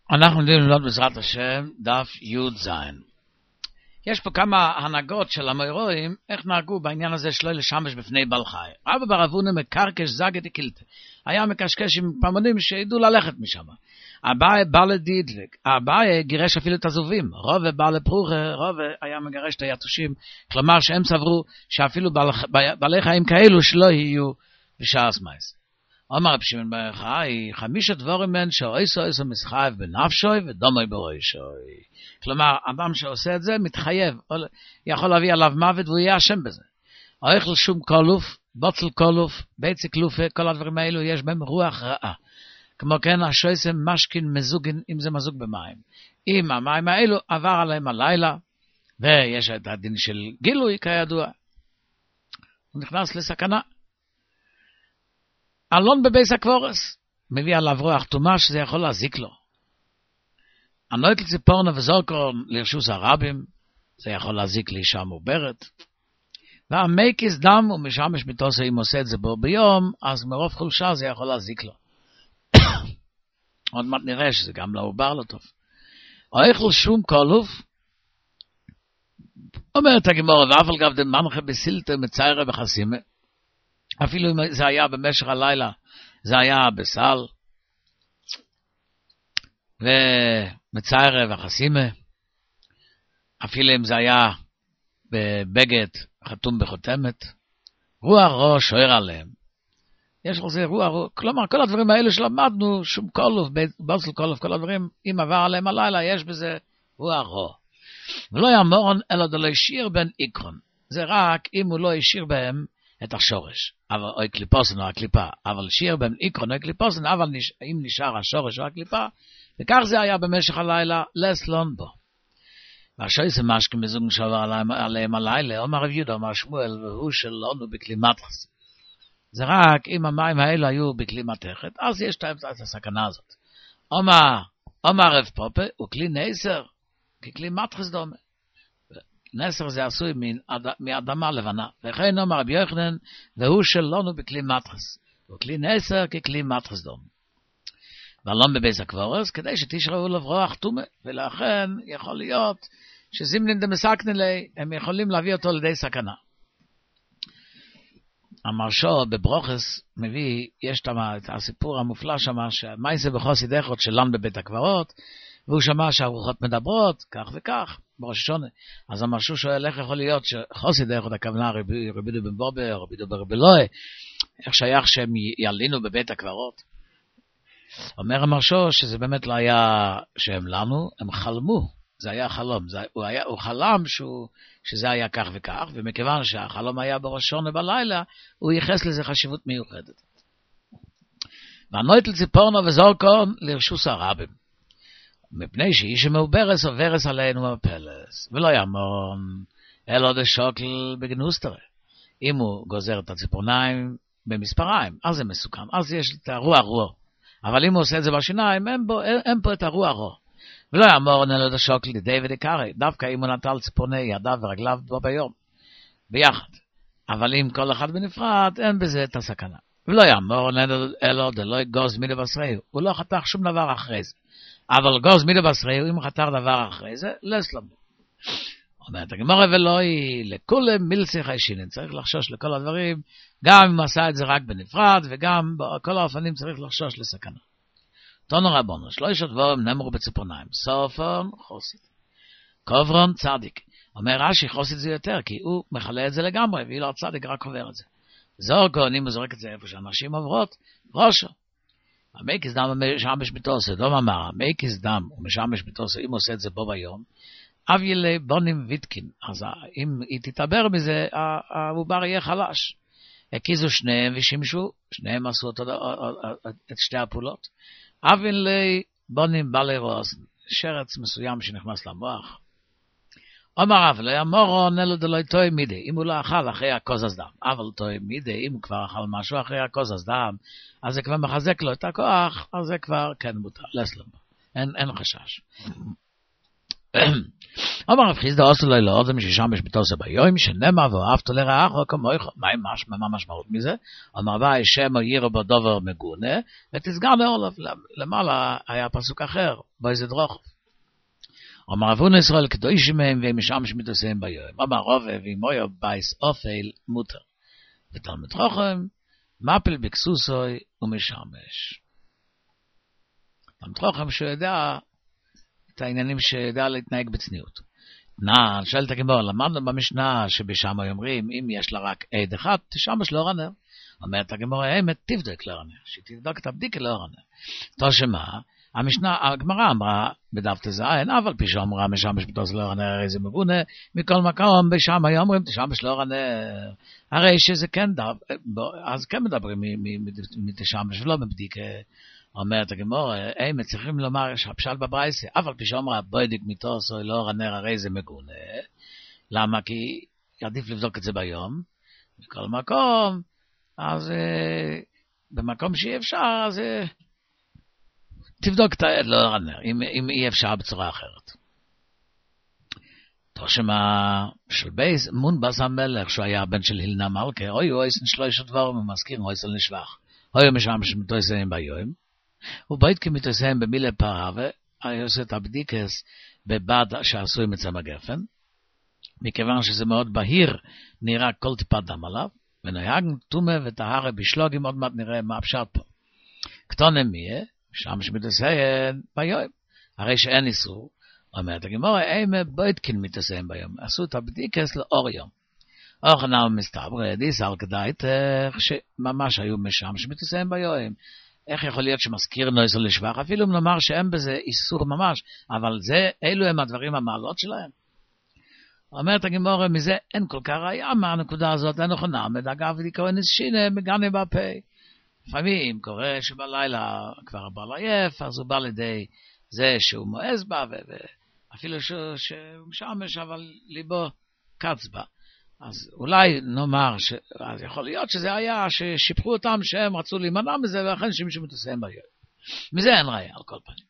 אנחנו יודעים ללמוד בעזרת השם דף י' יש פה כמה הנהגות של המוירואים, איך נהגו בעניין הזה שלא לשמש בפני בעל חי. רבא בר אבונה מקרקש זגת דקילתא. היה מקשקש עם פעמונים שידעו ללכת משם. אביי בא לדידלק, אביי גירש אפילו את הזובים, רובה בא לפרוחה, רובה היה מגרש את היתושים, כלומר שהם סברו שאפילו בעלי חיים כאלו שלא יהיו בשעס מייס. אומר רב שמעון בר יוחאי, 5 דבורים מן שאיסו מסחייב בנפשוי ודומוי בראשוי. כלומר, אדם שעושה את זה מתחייב, יכול להביא עליו מוות והוא יהיה אשם בזה. אוכל שום קולוף, בוצל קולוף, ביצי קלופה, כל הדברים האלו יש בהם רוח רעה. כמו כן, השויסם משכין מזוגין, אם זה מזוג במים. אם המים האלו עבר עליהם הלילה, ויש את הדין של גילוי כידוע, הוא נכנס לסכנה. אלון בבייס הקבורס, מביא עליו רוח תומה שזה יכול להזיק לו. הנויטל ציפורנה וזורקורן לרשוס הרבים, זה יכול להזיק לאישה מעוברת. והמייקיס דם הוא משמש מתוסו, אם עושה את זה בו ביום, אז מרוב חולשה זה יכול להזיק לו. עוד מעט נראה שזה גם לעובר לא טוב. אוכל שום קולוף, אומרת הגמורה, ואף גב דמנחה בסילתא מציירה בחסימה, אפילו אם זה היה במשך הלילה, זה היה בסל, ומציירה וחסימה, אפילו אם זה היה בבגד חתום בחותמת, רוח רוע שוער עליהם. יש לזה רוח, כלומר כל הדברים האלה שלמדנו, שום קולוף, בוסל קולוף, כל הדברים, אם עבר עליהם הלילה, יש בזה רוח רוע. ולא יאמורן אלא דלא ישיר בין איקרון. זה רק אם הוא לא ישיר בהם את השורש, אבל או קליפוסן או הקליפה, אבל שיר בין איקרון או קליפוסן, אבל אם נשאר השורש או הקליפה, וכך זה היה במשך הלילה, לסלון בו. והשויסה משקים מזוג שעבר עליהם הלילה, אומר רב יהודה, אומר שמואל, והוא שלנו בכלי מתחס. זה רק אם המים האלה היו בכלי מתכת, אז יש את הסכנה הזאת. אומר רב פופה, הוא כלי נסר, ככלי מתחס דומה. נסר זה עשוי מאדמה לבנה. וכן אומר רבי יוחנן, והוא שלנו בכלי מתחס. הוא כלי נסר ככלי מתחס דומה. ולא בבייס הקבורס, כדי שתשרעו לברוח תומה, ולכן יכול להיות שזימנין דמסכנין לי, הם יכולים להביא אותו לידי סכנה. המרשו בברוכס מביא, יש את הסיפור המופלא שמה, שמייסה בחוסי דחות שלן בבית הקברות, והוא שמע שהרוחות מדברות, כך וכך, בראש השונה. אז המרשו שואל, איך יכול להיות שחוסי דחות הכוונה רבידו בן בובר, רבידו ברבלוי, איך שייך שהם ילינו בבית הקברות? אומר המרשו שזה באמת לא היה שהם לנו, הם חלמו, זה היה חלום, הוא חלם שזה היה כך וכך, ומכיוון שהחלום היה בראש השונה בלילה, הוא ייחס לזה חשיבות מיוחדת. והנויטל ציפורנו וזורקון לרשוס הרבים, מפני שאיש המעוברס עוברס עלינו הפלס, ולא ימון, אלא דשוקל בגנוסטרה. אם הוא גוזר את הציפורניים במספריים, אז זה מסוכן, אז יש את הרוע. אבל אם הוא עושה את זה בשיניים, אין פה את הרוע. ולא יאמור נלו דשוקל לידי ודקרי, דווקא אם הוא נטל ציפורני ידיו ורגליו בו ביום, ביחד. אבל אם כל אחד בנפרד, אין בזה את הסכנה. ולא יאמור נלו אלו דלוי גוז מידי בשרי, הוא לא חתך שום דבר אחרי זה. אבל גוז מידי בשרי, אם הוא חתך דבר אחרי זה, לסלמו. אומרת הגמרא ולוי, לכולם מילסי חיישינין, צריך לחשוש לכל הדברים, גם אם הוא עשה את זה רק בנפרד, וגם בכל האופנים צריך לחשוש לסכנה. תונו רבונו, 3 דבורים נאמרו בציפורניים, סופון חוסית, קוברון צדיק. אומר רש"י חוסית זה יותר, כי הוא מחלה את זה לגמרי, ואילו הצדיק רק עובר את זה. זורקון, אם הוא זורק את זה איפה שאנשים עוברות, ראשו. המייקיס דם משמש בתוסו, דום אמר, המייקיס דם הוא משמש בתוסו, אם הוא עושה את זה בו ביום, אביילי בונים ויתקין, אז אם היא תתעבר מזה, העובר יהיה חלש. הקיזו שניהם ושימשו, שניהם עשו את שתי הפעולות. אביילי בונים בעלי רוסן, שרץ מסוים שנכנס למוח. אומר אב, לא יאמורו נלו דלוי טוי מידי, אם הוא לא אכל אחרי הקוזז דם, אבל טוי מידי, אם הוא כבר אכל משהו אחרי הקוזז דם, אז זה כבר מחזק לו את הכוח, אז זה כבר כן מותר, לסלם, אין חשש. אמר רב חיסדא עשו לו לאודם ששמש בתוסף ביום, שנאמר ואהבת לרעך כמוך. מה המשמעות מזה? אמר ואי שמו יירו בו דובר מגונה, ותסגר לעולב. למעלה היה פסוק אחר, באיזה דרוך. אמר אבון ישראל קדושים מהם והם משמש מתוסיהם ביום. אמר רובה ואימויו בייס אופל מותר. ותלמיד חכם, מפל בקסוסוי ומשמש. תלמיד חכם שיודע את העניינים שיודע להתנהג בצניעות. שואלת הגמרא, למדנו במשנה שבשם אומרים, אם יש לה רק עד אחד, תשמש לאור הנר. אומרת הגמרא, האמת, תבדוק לאור הנר, שתבדוק את הבדיקה לאור הנר. תושמה, הגמרא אמרה בדף תזעין, אבל פי שאמרה משמש בתוס לאור הנר, הרי זה מגונה, מכל מקום בשם היו אומרים, תשמש לאור הנר. הרי שזה כן אז כן מדברים מתשמש ולא בבדיקה. אומרת הגמרא, הם צריכים לומר שהפשט בברייסה, אבל פי שאמרה בוידיק מתוס או לאור הנר, הרי זה מגונה. למה? כי עדיף לבדוק את זה ביום. מכל מקום, אז במקום שאי אפשר, אז תבדוק את העד לאור הנר, אם אי אפשר בצורה אחרת. תושמה של בייס, מונבס המלך, שהוא היה הבן של הילנה מלכה, אוי אויסן שלושה דברים, ומזכיר אויסן לשבח. אוי משמש מתויסאים ביום, ובית כמתויסאים במילה פרווה, היה עושה את הבדיקס בבד שעשוי מצמא גפן, מכיוון שזה מאוד בהיר, נראה כל טיפת דם עליו, ונהגנו תומה וטהרה בשלוגים, עוד מעט נראה מה הפשט פה. קטונם מיה, שם שמתוסיין ביום, הרי שאין איסור, אומרת הגמרא, אימה בוידקין מתוסיין ביום, עשו את הבדיקס לאור יום. אוכנל מסתבר, דיסל כדאית, שממש היו משם שמתוסיין ביום. איך יכול להיות שמזכיר נויסו לשבח, אפילו אם נאמר שאין בזה איסור ממש, אבל אלו הם הדברים המעלות שלהם. אומרת הגמרא, מזה אין כל כך ראיה, מהנקודה הזאת אין נכונה, מדאגב ודיקו נשינה, מגני בפה. לפעמים קורה שבלילה כבר בא לעייף, אז הוא בא לידי זה שהוא מואז בה, ואפילו שהוא משמש, אבל ליבו קץ בה. אז אולי נאמר, אז יכול להיות שזה היה ששיפחו אותם שהם רצו להימנע מזה, ואכן שמישהו מתוסיין ביום. מזה אין ראיה, על כל פנים.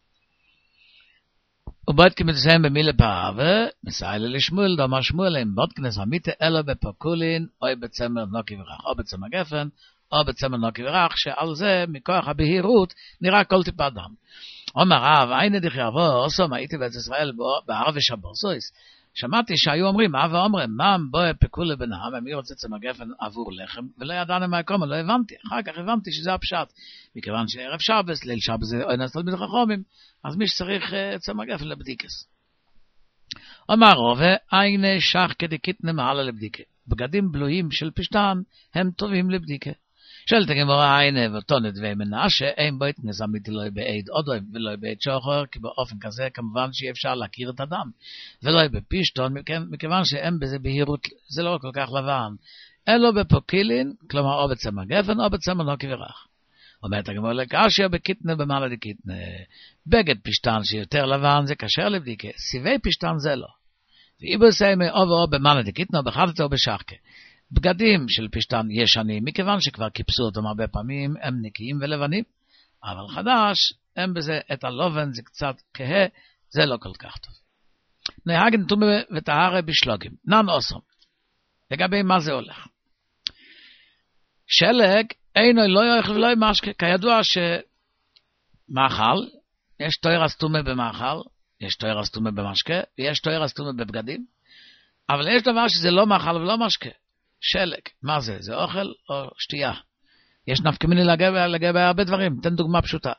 ובודקי מתוסיין במילה פרווה, מסיילה לשמואל, דאמר שמואל, אם בודקנס המיתה אלו בפקולין, או בצמר נוקי ורח, או בצמר גפן, או בצמר נוקי ורח, שעל זה, מכוח הבהירות, נראה כל טיפה דם. אומר רב, אינה דכי אבו, אוסום, הייתי בארץ ישראל בערב ושבורסויס, שמעתי שהיו אומרים, אבא אומרים, מה בואי פקולה בנהם, מי רוצה צמר גפן עבור לחם, ולא ידענו מה יקום, לא הבנתי, אחר כך הבנתי שזה הפשט, מכיוון שערב שבס, ליל שבס זה אונס תלמיד חכמים, אז מי שצריך צמר גפן לבדיקס. אומר רובה, אינה שח כדקיתנה מעלה לבדיקה, בגדים בלויים של פשטן, הם טובים לבדיקה. שואלת הגמרא אינה ואותו נדבי מנשה, אין בו התנס אמיתי לא בעד אודוים ולא בעד שוחר, כי באופן כזה כמובן שאי אפשר להכיר את הדם, ולא בפשטון, מכיוון שאין בזה בהירות, זה לא כל כך לבן, אלו בפוקילין, כלומר או בצמר גפן או בצמר נוקי ורח. אומרת הגמרא לקשיא בקיתנה במעלה דקיתנה, בגד פשטן שיותר לבן זה כשר לבדיקה, סיבי פשטן זה לא. ואיבו סיימי או במעלה דקיתנה, בחדתו או בשחקה. בגדים של פשטן ישנים, מכיוון שכבר קיפסו אותם הרבה פעמים, הם נקיים ולבנים, אבל חדש, הם בזה את הלובן, זה קצת כהה, זה לא כל כך טוב. נהגן תומה וטהרה בשלוגים, נן אוסם. לגבי מה זה הולך? שלג, אינו לא יאכל ולא משקה, כידוע שמאכל, יש תוירס תומה במאכל, יש תוירס תומה במשקה, ויש תוירס תומה בבגדים, אבל יש דבר שזה לא מאכל ולא משקה. שלג, מה זה? זה אוכל או שתייה? יש נפקא מינה לגבי הרבה דברים. תן דוגמה פשוטה.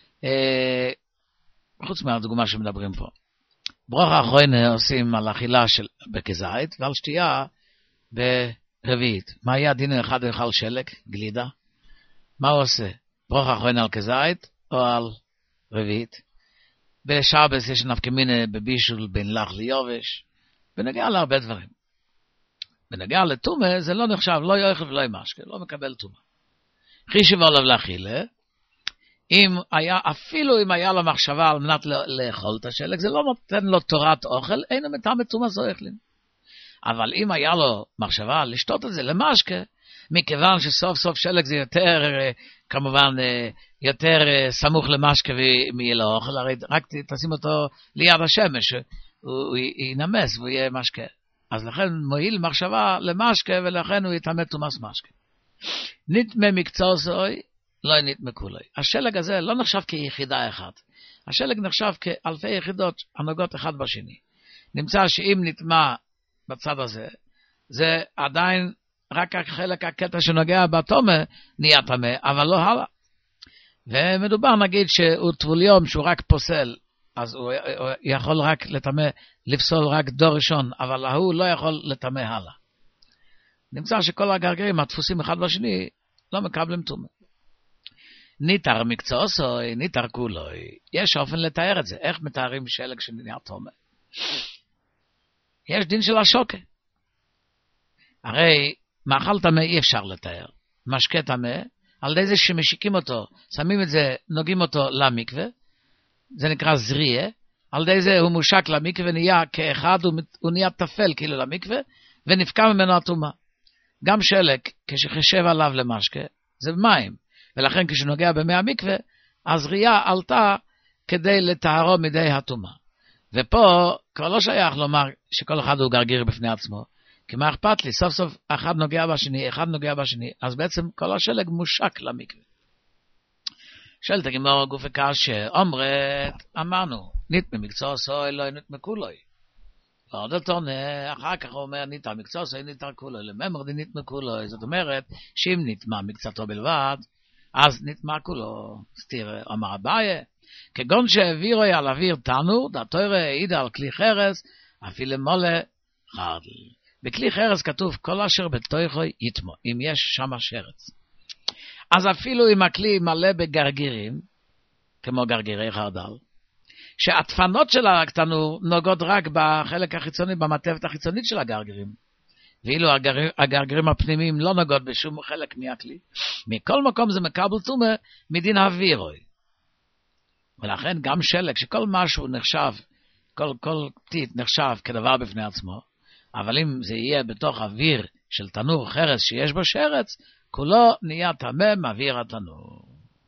חוץ מהדוגמה שמדברים פה. ברוך האחרון עושים על אכילה בכזית ועל שתייה ברביעית. מה היה דין אחד אוכל שלג? גלידה? מה הוא עושה? ברוך האחרון על כזית או על רביעית? בשבס יש נפקא מינה בבישול בין לח ליובש. ונגיע להרבה דברים. בנגיע לתומה, זה לא נחשב, לא יאכל ולא משקה, לא מקבל תומה. חישב עליו לאכילה, אפילו אם היה לו מחשבה על מנת לאכול את השלג, זה לא נותן לו תורת אוכל, אינו מטעם תומה זו אכלין. אבל אם היה לו מחשבה לשתות את זה למשקה, מכיוון שסוף סוף שלג זה יותר כמובן יותר סמוך למשקה ויהיה לו אוכל, הרי רק תשים אותו ליד השמש, הוא ינמס והוא יהיה משקה. אז לכן מועיל מחשבה למשקה, ולכן הוא יתאמה תומס משקה. נטמא מקצוע זוי, לא נטמא כולוי. השלג הזה לא נחשב כיחידה אחת. השלג נחשב כאלפי יחידות הנוגעות אחד בשני. נמצא שאם נטמא בצד הזה, זה עדיין רק החלק הקטע שנוגע בתומה נהיה טמא, אבל לא הלאה. ומדובר נגיד שהוא טבוליום שהוא רק פוסל, אז הוא יכול רק לטמא, לפסול רק דור ראשון, אבל הוא לא יכול לטמא הלאה. נמצא שכל הגרגרים הדפוסים אחד בשני לא מקבלים טומאה. ניתר מקצועסוי, ניתר כולוי. יש אופן לתאר את זה. איך מתארים שלג שנהיה טומאה? יש דין של השוקה. הרי מאכל טמא אי אפשר לתאר. משקה טמא, על ידי זה שמשיקים אותו, שמים את זה, נוגעים אותו למקווה, זה נקרא זריה, על ידי זה הוא מושק למקווה, נהיה כאחד, הוא נהיה תפל כאילו למקווה, ונפקע ממנו הטומאה. גם שלג, כשחשב עליו למשקה, זה מים, ולכן כשנוגע במי המקווה, הזריה עלתה כדי לטהרו מידי הטומאה. ופה כבר לא שייך לומר שכל אחד הוא גרגיר בפני עצמו, כי מה אכפת לי? סוף סוף אחד נוגע בשני, אחד נוגע בשני, אז בעצם כל השלג מושק למקווה. שואלת הגמרא גופי קשה, אומרת, אמרנו, נטמא מקצוע סוי, לא נטמא כולוי. ועוד אותו, אחר כך הוא אומר, ניתר מקצוע סוי, ניתר כולוי, לממר די נטמא כולוי. זאת אומרת, שאם נטמא מקצתו בלבד, אז נטמא כולו. סתיר, אמר אביי, כגון שהעבירו על אוויר תנור, דתוירה העידה על כלי חרס, אפילו מולה חרדל. בכלי חרס כתוב, כל אשר בתוכו יטמו, אם יש שם שרץ. אז אפילו אם הכלי מלא בגרגירים, כמו גרגירי חרדל, שהתפנות של התנור נוגעות רק בחלק החיצוני, במעטפת החיצונית של הגרגירים, ואילו הגרגירים הפנימיים לא נוגעות בשום חלק מהכלי, מכל מקום זה מקבל טומאה מדין אווירוי. ולכן גם שלג, שכל משהו נחשב, כל פתית נחשב כדבר בפני עצמו, אבל אם זה יהיה בתוך אוויר של תנור חרס שיש בו שרץ, כולו נהיה טמא מאוויר התנור.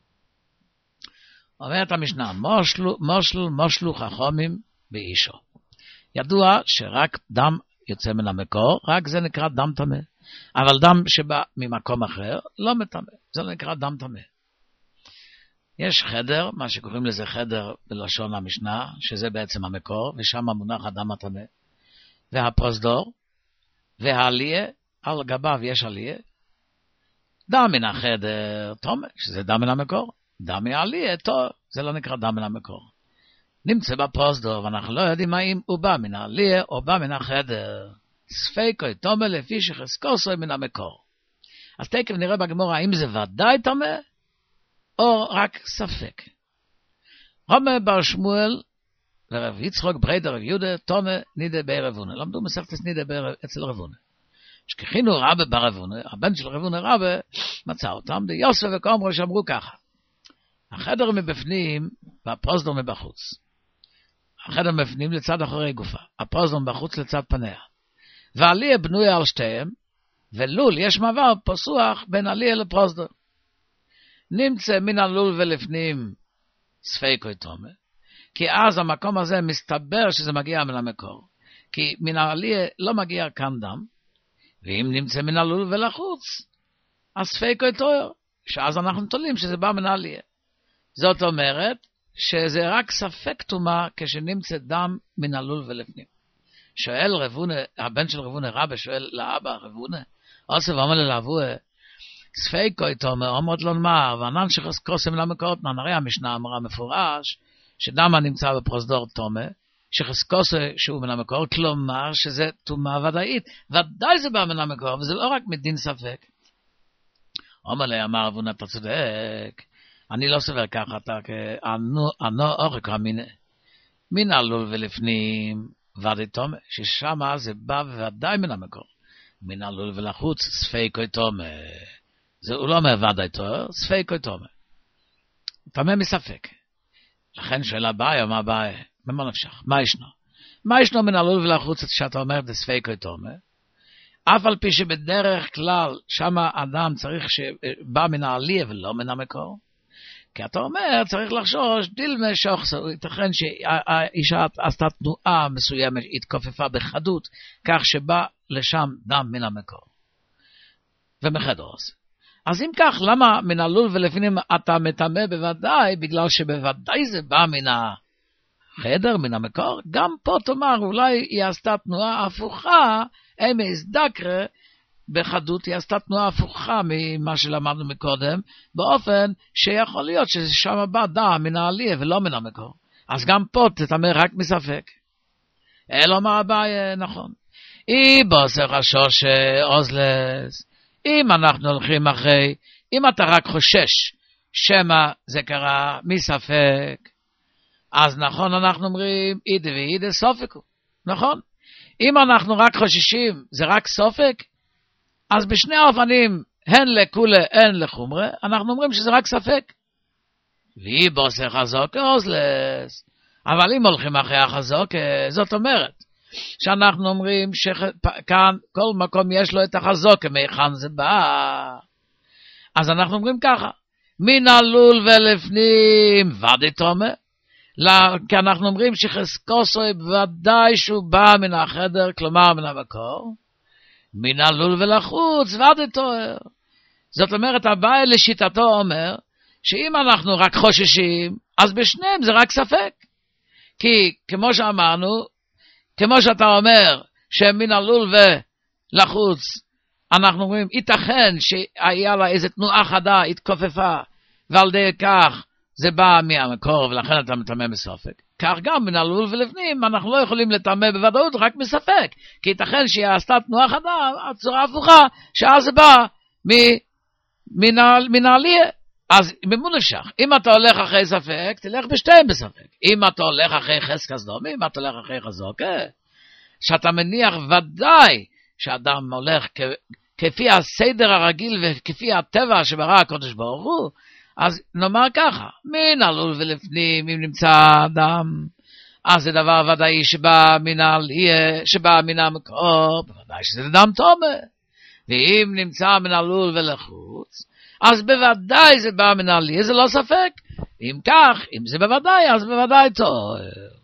אומרת המשנה, מושלו חכמים באישו. ידוע שרק דם יוצא מן המקור, רק זה נקרא דם טמא. אבל דם שבא ממקום אחר לא מטמא, זה לא נקרא דם טמא. יש חדר, מה שקוראים לזה חדר בלשון המשנה, שזה בעצם המקור, ושם מונח הדם הטמא. והפרוזדור, והעלייה, על גביו יש עלייה, דם מן החדר, טומא, שזה דם מן המקור, דם מהעלייה, טוב, זה לא נקרא דם מן המקור. נמצא בפרוזדור, ואנחנו לא יודעים האם הוא בא מן העלייה, או בא מן החדר. ספקוי טומא לפי שחזקוסוי מן המקור. אז תכף נראה בגמרא, האם זה ודאי טומא, או רק ספק. רמי בר שמואל, ורב יצחוק בריידר רב יהודה, טומא נידה בערב הונא. למדו מסכת נידה אצל רב הונא. שכחינו רבה ברב הונא, הבן של רב הונא רבה, מצא אותם, ויוסף וקומרו שאמרו ככה. החדר מבפנים, והפרוזדור מבחוץ. החדר מבפנים לצד אחורי גופה, הפרוזדור מבחוץ לצד פניה. ועליה בנויה על שתיהם, ולול יש מעבר פסוח בין עליה לפרוזדור. נמצא מן הלול ולפנים ספקוי טומא, כי אז המקום הזה מסתבר שזה מגיע מן המקור, כי מן העלייה לא מגיע כאן דם, ואם נמצא מן הלול ולחוץ, אז ספקוי טומא, שאז אנחנו תולים שזה בא מן העלייה. זאת אומרת שזה רק ספק טומאה כשנמצא דם מן הלול ולפנים. שואל רבונה, הבן של רבונה רבה שואל לאבא רבונה, אוסף אומר לאבוה, ספקוי טומא, אומרת לו נאמר, וענן שחזקוסם למקורות, הרי המשנה אמרה מפורש, שדם הנמצא בפרוזדור טומא, שחזקוסו שהוא מן המקור, כלומר שזה טומאה ודאית, ודאי זה בא מן המקור, וזה לא רק מדין ספק. אומר לי, אמר רבונה, אתה צודק, אני לא סובר ככה, אתה כאנו אורך המינה, מן הלול ולפנים ודאי טומא, ששם זה בא ודאי מן המקור, מן הלול ולחוץ ספקוי טומא, זה הוא לא אומר ודאי טומא, ספקוי טומא, טומא מספק. לכן שאלה בעיה, מה בעיה? במה נפשך? מה ישנו? מה ישנו מן הלול ולחוץ שאתה אומר דספקוי טומא? אף על פי שבדרך כלל שם אדם צריך שבא מן העלייה ולא מן המקור. כי אתה אומר, צריך לחשוש, דילמה שוחסו, ייתכן שהאישה עשתה תנועה מסוימת, התכופפה בחדות, כך שבא לשם דם מן המקור. ומחדרוס. אז אם כך, למה מן הלול ולפנים אתה מטמא בוודאי, בגלל שבוודאי זה בא מן החדר, מן המקור, גם פה תאמר, אולי היא עשתה תנועה הפוכה, אמס דקרה, בחדות היא עשתה תנועה הפוכה ממה שלמדנו מקודם, באופן שיכול להיות ששם בא דם מן העלייה ולא מן המקור. אז גם פה תטמא רק מספק. אלא מה הבעיה, נכון. אי בוסר השוש אוזלס, אם אנחנו הולכים אחרי, אם אתה רק חושש שמה זה קרה מספק, אז נכון אנחנו אומרים אידה ואידה סופקו, נכון? אם אנחנו רק חוששים זה רק סופק, אז בשני האופנים הן לכולה הן לחומרה, אנחנו אומרים שזה רק ספק. ואי בוסר חזוק אוזלס, אבל אם הולכים אחרי החזוק, זאת אומרת שאנחנו אומרים שכאן כל מקום יש לו את החזוק, מהיכן זה בא. אז אנחנו אומרים ככה, מן הלול ולפנים ודאי תומא, כי אנחנו אומרים שחזקוסו ודאי שהוא בא מן החדר, כלומר מן המקור, מן הלול ולחוץ ודאי תואר. זאת אומרת, הבא לשיטתו אומר, שאם אנחנו רק חוששים, אז בשניהם זה רק ספק. כי כמו שאמרנו, כמו שאתה אומר, שמן הלול ולחוץ, אנחנו אומרים, ייתכן שהיה לה איזו תנועה חדה, התכופפה, ועל די כך זה בא מהמקור, ולכן אתה מטמא בספק. כך גם מן הלול ולפנים, אנחנו לא יכולים לטמא בוודאות רק מספק, כי ייתכן שהיא עשתה תנועה חדה, הצורה הפוכה, שאז זה בא מן העלייה. אז במה נפשך? אם אתה הולך אחרי ספק, תלך בשתיהם בספק. אם אתה הולך אחרי חזקת דומי, אם אתה הולך אחרי חזוק, שאתה מניח ודאי שאדם הולך כפי הסדר הרגיל וכפי הטבע שברא הקדוש ברוך הוא, אז נאמר ככה, מן הלול ולפנים, אם נמצא אדם, אז זה דבר ודאי שבא מן העלייה, שבא מן המקור, בוודאי שזה דם תומא. ואם נמצא מן הלול ולחוץ, אז בוודאי זה בא מן העלייה, זה לא ספק. אם כך, אם זה בוודאי, אז בוודאי טוב.